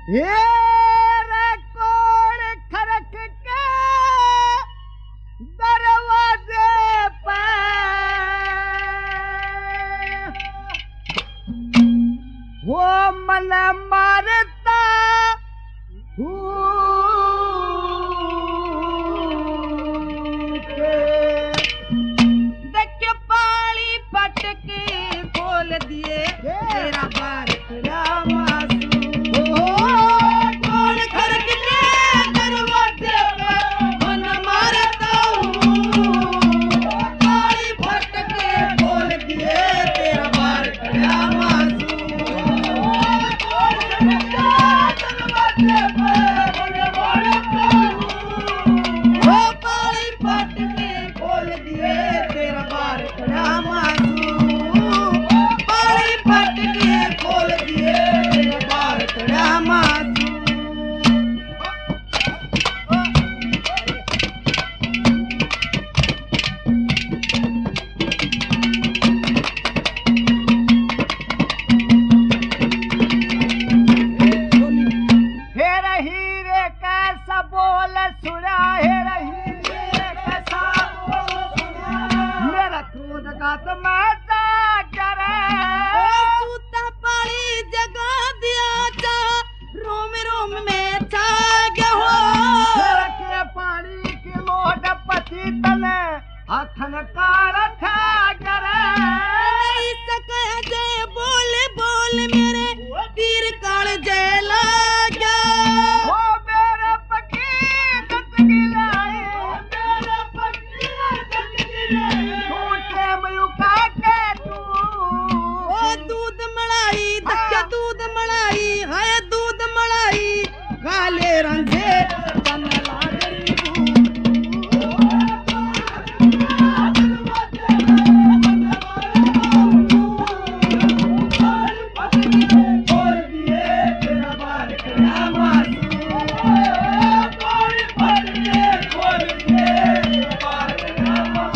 ये रे कौन खड़क के दरवाजे पे वो मन मारता देख पाली पटक खोल दिए तेरा बार तेरा मासूम कौन खड़क के दरवाजे पे मन मारता हूँ पाली पटक खोल दिए तेरा बार तेरा मासूम कौन खड़क के दरवाजे पे मन मारता हूँ पाली पटक खोल दिए तेरा बार तेरा मासूम पाली पटक खोल दिए तेरा बार तेरा मासूम हेरा हीरे कैसा बोल सुना हेरा हीरे कैसा बोल सुना मेरा खुद का तो मजा करे सूता पाली जगा दिया जा रोम रोम में छा गया हो के पानी की लोट पति तले अखन कार था करे नहीं सके जे बोल बोल मेरे तीर काल जला गया वो मेरे पकी कटकी लाए मेरा पटिया जगदिले टूटे मयुका के तू ओ दूध मलाई दक्का दूध मलाई है दूध मलाई काले रंगे तन लागरी खोल दिए तेरा बार तेरा मासूम खोल दिए तेरा बार तेरा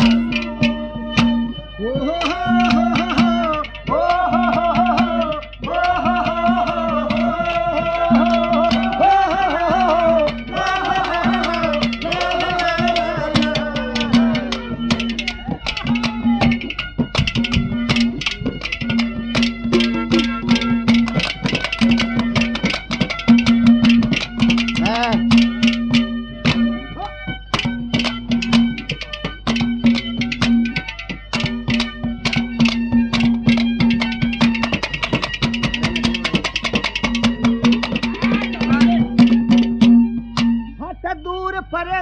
हट दूर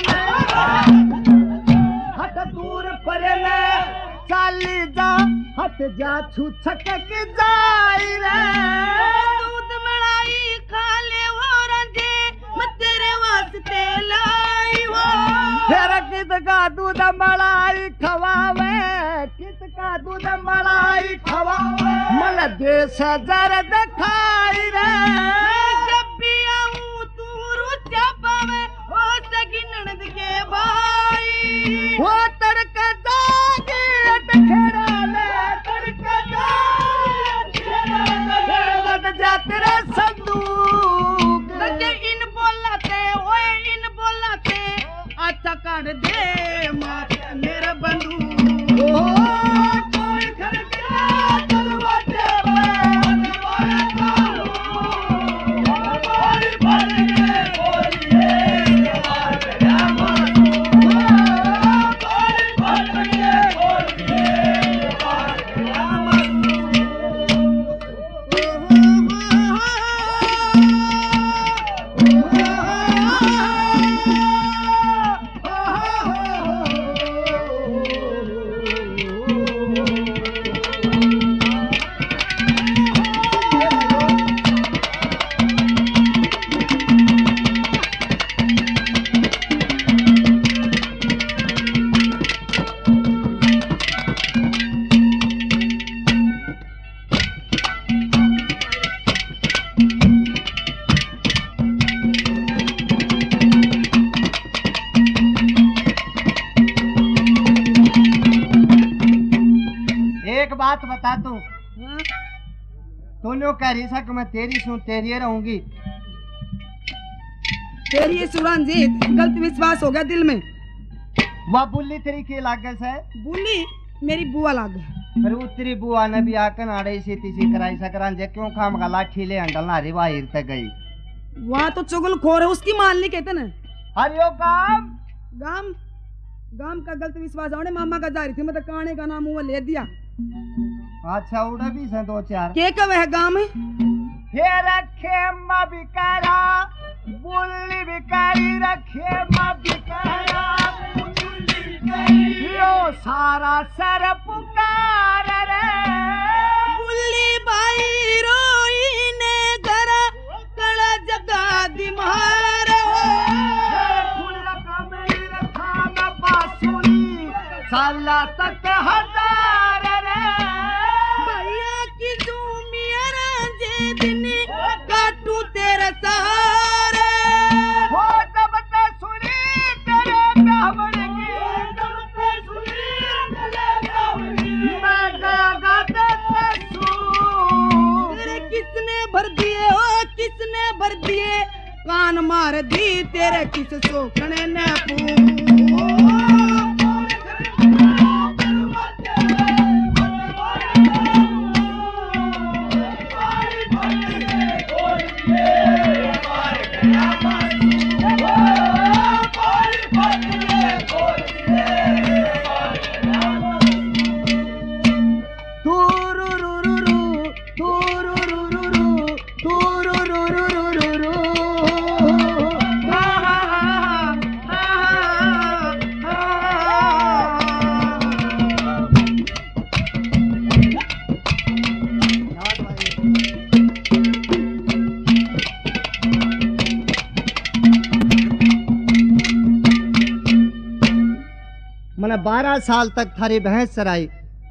परे चाली जा हट जा छू छटक जाई रे दूध मलाई खा ले वो रंजे मैं तेरे वास्ते लाई हो फिर कित का दूध मलाई खवावे कित का दूध मलाई खवावे मन देश जर दिखाई रे जब भी आऊं तू रुचा पावे ओ सगी ननद के भाई वो तड़का जागे अटखेड़ा ले तड़का जागे लग जा तेरा संदूक सगे इन बोलाते ओए इन बोलाते अच्छा कर दे माते मेरा बंधु ओ कोई घर के दरवाजे पे मनवाता हूँ बोली बोलिए बोलिए बार तेरा मासूम बोली बोलिए बार तेरा बात बता तू यूं कह रही सा कि मैं तेरी सू तेरी रहूंगी तेरी ये सुरंजीत गलत विश्वास हो गया दिल में। वह बुल्ली तेरी के लागे से बुल्ली मेरी बुआ लाग गई। फिर उतरी बुआ ने भी आकर आड़े से तीसी कराई सकरां जे क्यों खाम का लाठी ले अंडल नारी वाहिर तक गई। वहाँ तो चुगल खोर है, उसकी मान ली कहते ना। हरियो काम गाम गाम का गलत विश्वास होने मामा का जारी थी, मतलब काने का नाम वो ले दिया। अच्छा उड़ा भी से दो चार के कब है गाम है हे रखे मां बिकारा बुल्ली बिकारी रखे मां बिकारा यो सारा सर पुकार रे बुल्ली बाई रोई ने घर कड़ा जगा दी मारे साला तक हजार रे भैया की जूमिया जे दिन काटू तेरे सहारे हो जब ते सुनी तेरे ब्याहवण की जब ते सुनी तेरे ब्याहवण की मैं गया गाते तेरे किसने भर दिए ओ किसने भर दिए कान मार दी तेरे किस सोखने ने पू मैंने 12 साल तक थारी भैंस चराई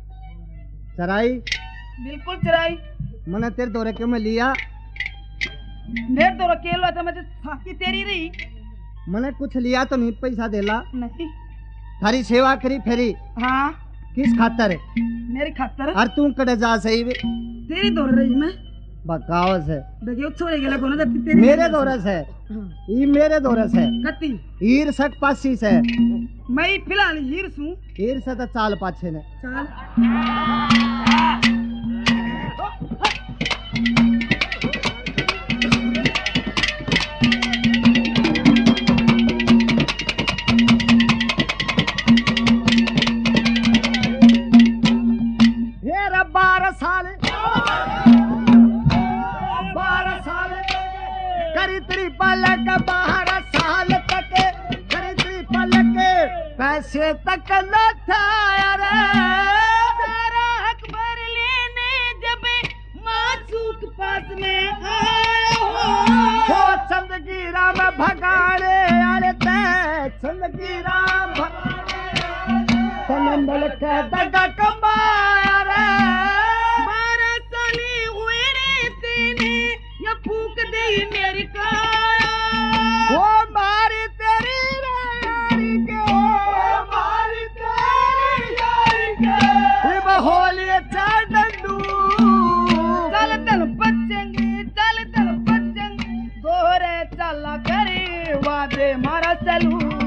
बिल्कुल चराई। मैंने तेरे दौरे क्यों में लिया मेरे तो अकेला था, मुझे साकी तेरी रही। मैंने कुछ लिया तो नहीं पैसा देला नहीं। थारी सेवा करी फेरी हाँ किस खातर मेरी खातर और तू कड़े जा सही तेरी दौड़ रही मैं बकावस है देखियो छोड़े गेला कोना जाती तेरी मेरे दौरस है ई मेरे दौरस है कत्ती हीर सक पासी से मैं फिलहाल हीर सू हीर से तो चाल पाछे ने चल हेरा 12 साल करी त्रिपलक 12 साल तक करी त्रिपलक पैसे तक न था रे सारा हक भर लेने जब मासूक पास में आया हो चंदगीरा में भगाड़े आले ते चंदगीरा तनंबल के दगा कमाया रे 12 साली हुए रे तेने या फूक दे मेरी काया वो मारी तेरी यारी के मारी तेरी यारी के इब होली चार डंडू चल चल बच्चेंगे दोरे चला करे वादे मारा चलू